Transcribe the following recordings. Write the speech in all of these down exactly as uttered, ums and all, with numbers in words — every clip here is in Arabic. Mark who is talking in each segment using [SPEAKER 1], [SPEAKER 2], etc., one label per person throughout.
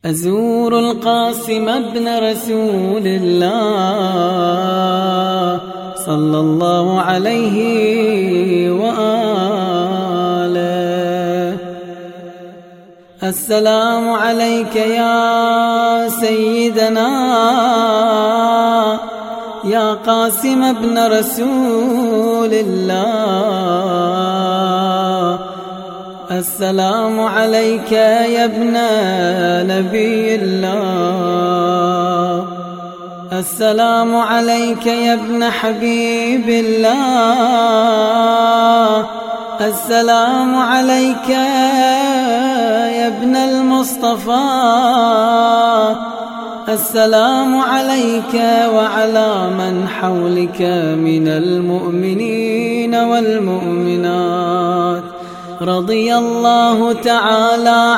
[SPEAKER 1] أزور القاسم ابن رسول الله صلى الله عليه وآله. السلام عليك يا سيدنا يا قاسم ابن رسول الله. السلام عليك يا ابن نبي الله. السلام عليك يا ابن حبيب الله. السلام عليك يا ابن المصطفى. السلام عليك وعلى من حولك من المؤمنين والمؤمنات. رضي الله تعالى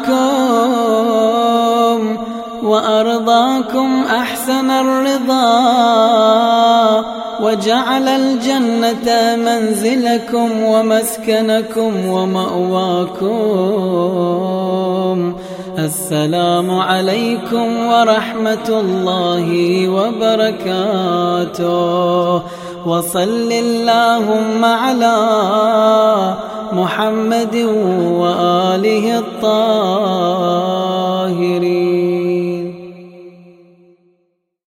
[SPEAKER 1] عنكم وأرضاكم أحسن الرضا، وجعل الجنة منزلكم ومسكنكم ومأواكم. السلام عليكم ورحمة الله وبركاته. وصل اللهم على محمد وآله الطاهرين.